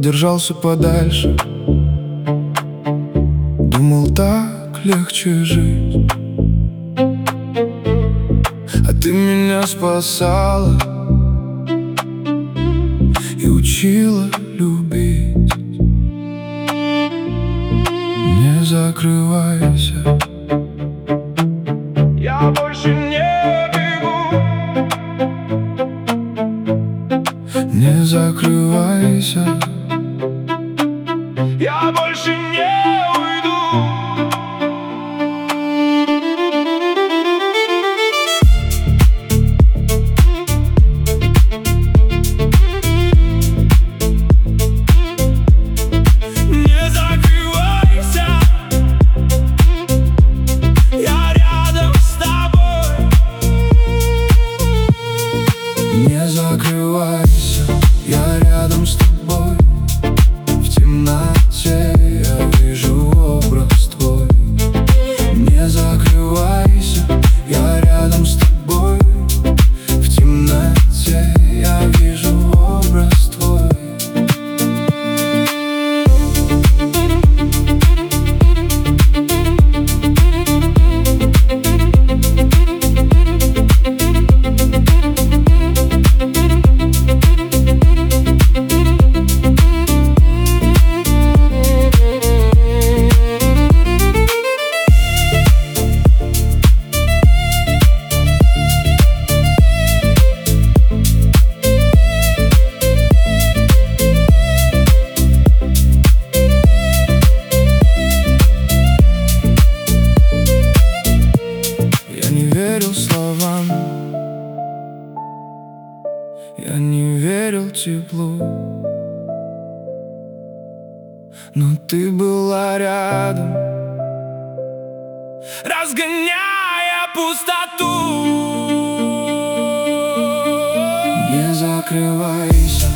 держался подальше. Думал, так легче жить. А ты меня спасала и учила любить. Не закрывайся, я больше не бегу. Не закрывайся, я больше не уйду. Не закрывайся, я рядом с тобой. Не закрывайся, я рядом с тобой. В темноте я вижу образ твой. Не закрывайся, я рядом с тобой. В темноте я вижу образ твой. Я не верил теплу, но ты была рядом, разгоняя пустоту. Не закрывайся,